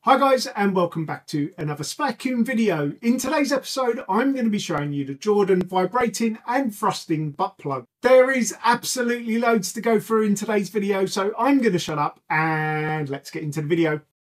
Hi guys, and welcome back to another Svacuum video. In today's episode, I'm going to be showing you the Jordan vibrating and thrusting butt plug. There is absolutely loads to go through in today's video, so I'm going to shut up and let's get into the video.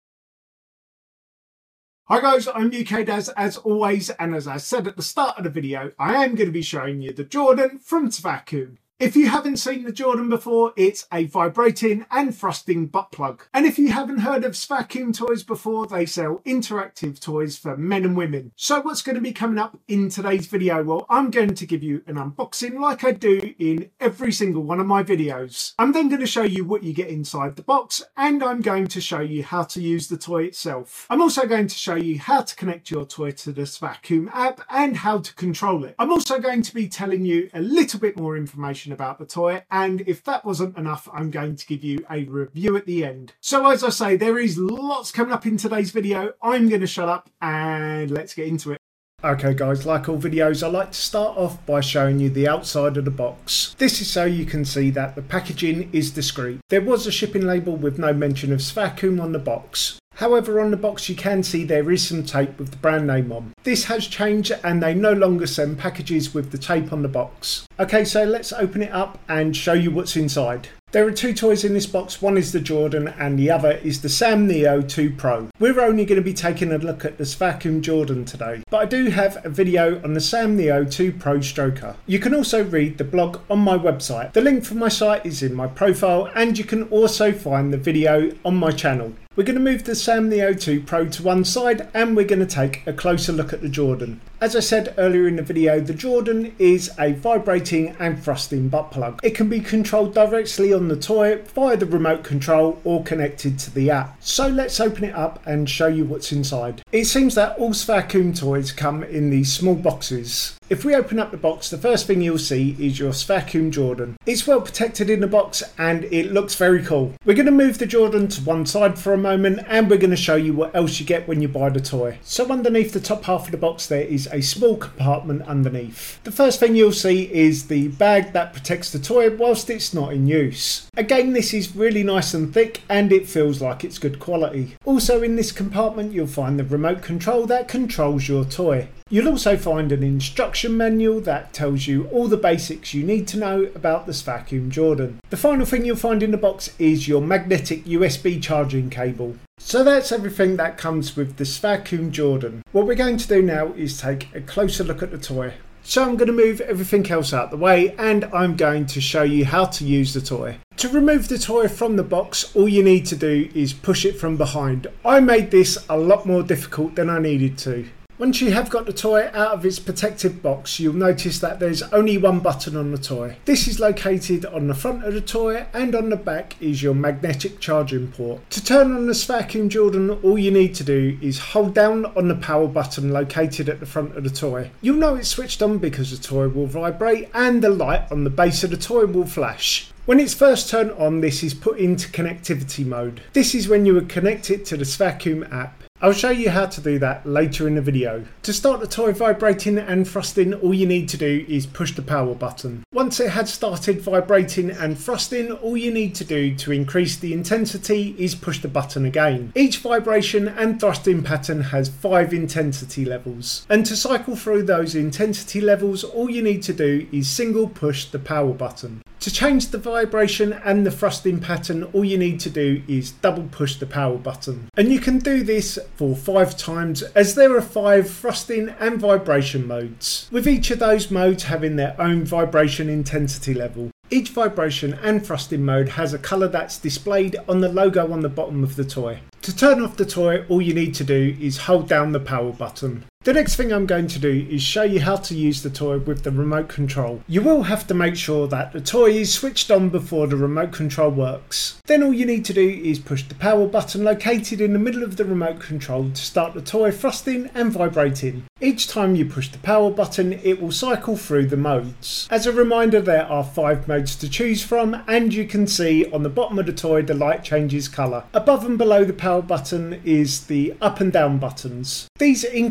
Hi guys, I'm UK Daz as always, and as I said at the start of the video, I am going to be showing you the Jordan from Svacuum. If you haven't seen the Jordan before, it's a vibrating and thrusting butt plug. And if you haven't heard of Svacuum toys before, they sell interactive toys for men and women. So what's going to be coming up in today's video? Well, I'm going to give you an unboxing like I do in every single one of my videos. I'm then going to show you what you get inside the box, and I'm going to show you how to use the toy itself. I'm also going to show you how to connect your toy to the Svacuum app and how to control it. I'm also going to be telling you a little bit more information about the toy, and if that wasn't enough, I'm going to give you a review at the end. So as I say, there is lots coming up in today's video. I'm going to shut up and let's get into it. Okay guys, like all videos, I like to start off by showing you the outside of the box. This is so you can see that the packaging is discreet. There was a shipping label with no mention of Svacuum on the box. However, on the box you can see there is some tape with the brand name on. This has changed and they no longer send packages with the tape on the box. Okay, so let's open it up and show you what's inside. There are two toys in this box. One is the Jordan and the other is the Sam Neo 2 Pro. We're only going to be taking a look at the Svacuum Jordan today, but I do have a video on the Sam Neo 2 Pro Stroker. You can also read the blog on my website. The link for my site is in my profile, and you can also find the video on my channel. We're going to move the Sam Neo 2 Pro to one side and we're going to take a closer look at the Jordan. As I said earlier in the video, the Jordan is a vibrating and thrusting butt plug. It can be controlled directly on the toy via the remote control or connected to the app. So let's open it up and show you what's inside. It seems that all Svacuum toys come in these small boxes. If we open up the box, the first thing you'll see is your Svacuum Jordan. It's well protected in the box and it looks very cool. We're going to move the Jordan to one side for a moment and we're going to show you what else you get when you buy the toy. So underneath the top half of the box there is a small compartment underneath. The first thing you'll see is the bag that protects the toy whilst it's not in use. Again, this is really nice and thick and it feels like it's good quality. Also in this compartment you'll find the remote control that controls your toy. You'll also find an instruction manual that tells you all the basics you need to know about the Svacuum Jordan. The final thing you'll find in the box is your magnetic USB charging cable. So that's everything that comes with the Svacuum Jordan. What we're going to do now is take a closer look at the toy. So I'm going to move everything else out the way and I'm going to show you how to use the toy. To remove the toy from the box, all you need to do is push it from behind. I made this a lot more difficult than I needed to. Once you have got the toy out of its protective box, you'll notice that there's only one button on the toy. This is located on the front of the toy, and on the back is your magnetic charging port. To turn on the Svacuum Jordan, all you need to do is hold down on the power button located at the front of the toy. You'll know it's switched on because the toy will vibrate and the light on the base of the toy will flash. When it's first turned on, this is put into connectivity mode. This is when you would connect it to the Svacuum app. I'll show you how to do that later in the video. To start the toy vibrating and thrusting, all you need to do is push the power button. Once it has started vibrating and thrusting, all you need to do to increase the intensity is push the button again. Each vibration and thrusting pattern has 5 intensity levels. And to cycle through those intensity levels, all you need to do is single push the power button. To change the vibration and the thrusting pattern, all you need to do is double push the power button. And you can do this for 5 times as there are 5 thrusting and vibration modes, with each of those modes having their own vibration intensity level. Each vibration and thrusting mode has a colour that's displayed on the logo on the bottom of the toy. To turn off the toy, all you need to do is hold down the power button. The next thing I'm going to do is show you how to use the toy with the remote control. You will have to make sure that the toy is switched on before the remote control works. Then all you need to do is push the power button located in the middle of the remote control to start the toy thrusting and vibrating. Each time you push the power button, it will cycle through the modes. As a reminder, there are 5 modes to choose from, and you can see on the bottom of the toy the light changes colour. Above and below the power button is the up and down buttons. These increase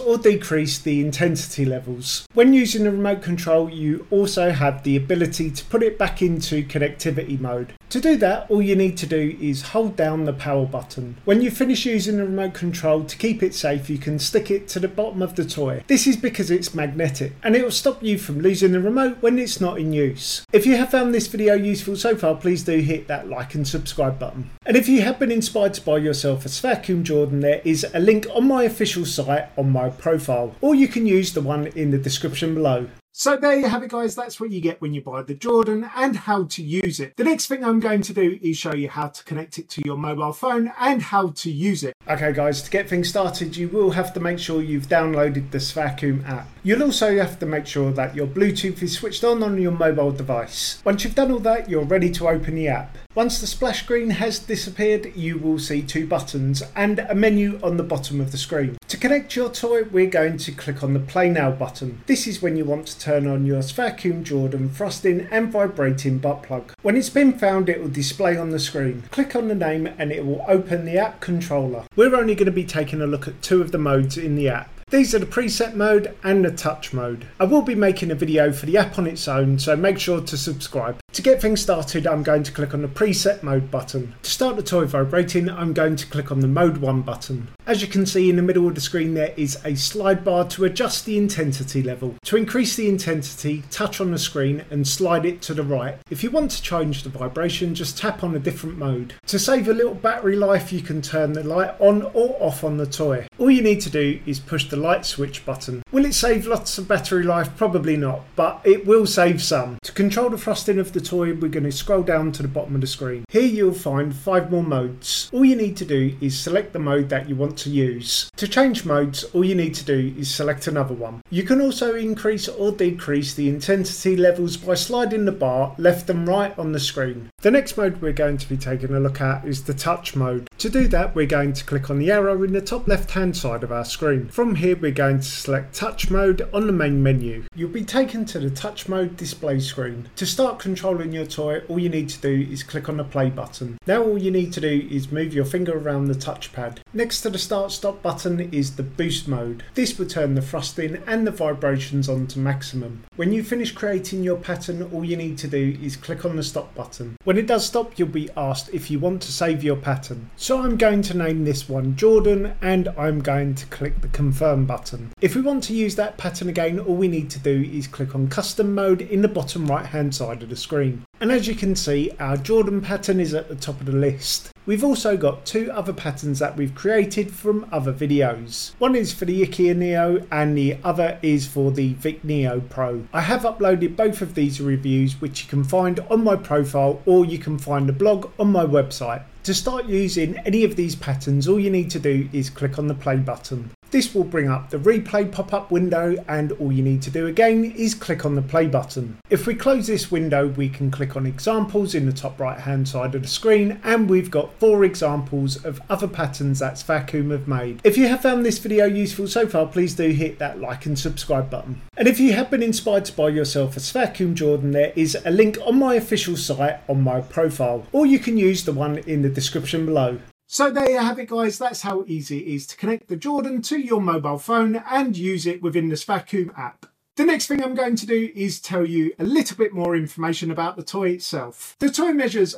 or decrease the intensity levels. When using the remote control, you also have the ability to put it back into connectivity mode. To do that, all you need to do is hold down the power button. When you finish using the remote control, to keep it safe, you can stick it to the bottom of the toy. This is because it's magnetic and it will stop you from losing the remote when it's not in use. If you have found this video useful so far, please do hit that like and subscribe button. And if you have been inspired to buy yourself a Svacuum Jordan, there is a link on my official site on my profile, or you can use the one in the description below. So there you have it, guys. That's what you get when you buy the Jordan and how to use it. The next thing I'm going to do is show you how to connect it to your mobile phone and how to use it. Okay guys, to get things started, you will have to make sure you've downloaded the Svacuum app. You'll also have to make sure that your Bluetooth is switched on your mobile device. Once you've done all that, you're ready to open the app. Once the splash screen has disappeared, you will see two buttons and a menu on the bottom of the screen. To connect your toy, we're going to click on the Play Now button. This is when you want to turn on your Svacuum Jordan thrusting and vibrating butt plug. When it's been found, it will display on the screen. Click on the name and it will open the app controller. We're only going to be taking a look at two of the modes in the app. These are the preset mode and the touch mode. I will be making a video for the app on its own, so make sure to subscribe. To get things started, I'm going to click on the preset mode button. To start the toy vibrating, I'm going to click on the mode 1 button. As you can see in the middle of the screen, there is a slide bar to adjust the intensity level. To increase the intensity, touch on the screen and slide it to the right. If you want to change the vibration, just tap on a different mode. To save a little battery life, you can turn the light on or off on the toy. All you need to do is push the light switch button. Will it save lots of battery life? Probably not, but it will save some. To control the thrusting of the toy, we're going to scroll down to the bottom of the screen. Here you'll find 5 more modes. All you need to do is select the mode that you want to use. To change modes, all you need to do is select another one. You can also increase or decrease the intensity levels by sliding the bar left and right on the screen. The next mode we're going to be taking a look at is the touch mode. To do that, we're going to click on the arrow in the top left hand side of our screen. From here, we're going to select touch mode on the main menu. You'll be taken to the touch mode display screen. To start controlling your toy, all you need to do is click on the play button. Now all you need to do is move your finger around the touchpad. Next to the start stop button is the boost mode. This will turn the thrusting and the vibrations on to maximum. When you finish creating your pattern, all you need to do is click on the stop button. When it does stop, you'll be asked if you want to save your pattern. So I'm going to name this one Jordan and I'm going to click the confirm button. If we want to use that pattern again, all we need to do is click on custom mode in the bottom right hand side of the screen. And as you can see, our Jordan pattern is at the top of the list. We've also got 2 other patterns that we've created from other videos. One is for the IKEA Neo and the other is for the Vic Neo Pro. I have uploaded both of these reviews, which you can find on my profile, or you can find the blog on my website. To start using any of these patterns, all you need to do is click on the play button. This will bring up the replay pop-up window and all you need to do again is click on the play button. If we close this window, we can click on examples in the top right hand side of the screen and we've got 4 examples of other patterns that Svacuum have made. If you have found this video useful so far, please do hit that like and subscribe button. And if you have been inspired to buy yourself a Svacuum Jordan, there is a link on my official site on my profile, or you can use the one in the description below. So there you have it, guys. That's how easy it is to connect the Jordan to your mobile phone and use it within the Svacuum app. The next thing I'm going to do is tell you a little bit more information about the toy itself. The toy measures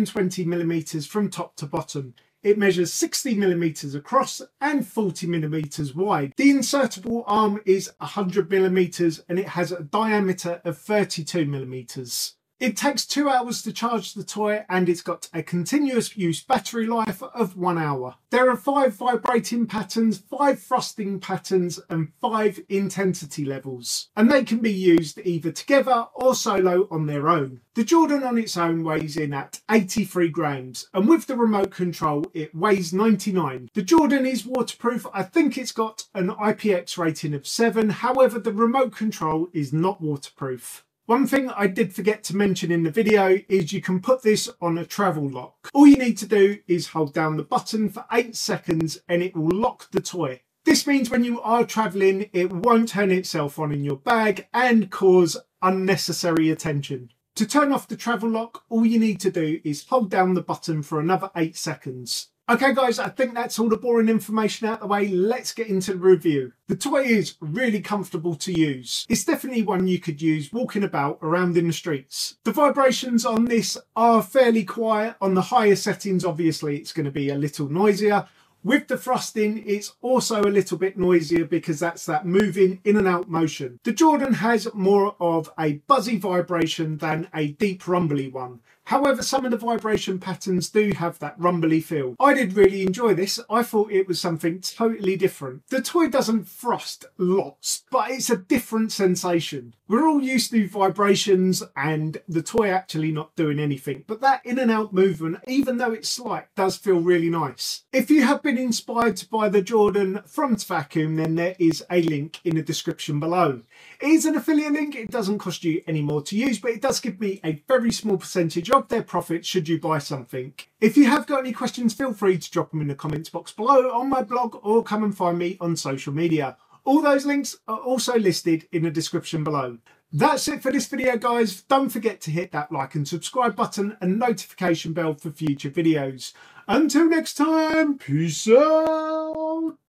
120mm from top to bottom. It measures 60mm across and 40mm wide. The insertable arm is 100mm and it has a diameter of 32mm. It takes 2 hours to charge the toy and it's got a continuous use battery life of 1 hour. There are 5 vibrating patterns, 5 thrusting patterns and 5 intensity levels. And they can be used either together or solo on their own. The Jordan on its own weighs in at 83 grams and with the remote control it weighs 99. The Jordan is waterproof. I think it's got an IPX rating of 7. However, the remote control is not waterproof. One thing I did forget to mention in the video is you can put this on a travel lock. All you need to do is hold down the button for 8 seconds and it will lock the toy. This means when you are travelling, it won't turn itself on in your bag and cause unnecessary attention. To turn off the travel lock, all you need to do is hold down the button for another 8 seconds. Okay guys, I think that's all the boring information out of the way. Let's get into the review. The toy is really comfortable to use. It's definitely one you could use walking about around in the streets. The vibrations on this are fairly quiet. On the higher settings, obviously it's going to be a little noisier. With the thrusting, it's also a little bit noisier because that's that moving in and out motion. The Jordan has more of a buzzy vibration than a deep rumbly one. However, some of the vibration patterns do have that rumbly feel. I did really enjoy this. I thought it was something totally different. The toy doesn't thrust lots, but it's a different sensation. We're all used to vibrations and the toy actually not doing anything, but that in and out movement, even though it's slight, does feel really nice. If you have been inspired to buy the Jordan from Tvacuum, then there is a link in the description below. It is an affiliate link. It doesn't cost you any more to use, but it does give me a very small percentage of their profit should you buy something. If you have got any questions, feel free to drop them in the comments box below on my blog or come and find me on social media. All those links are also listed in the description below. That's it for this video guys. Don't forget to hit that like and subscribe button and notification bell for future videos. Until next time, peace out.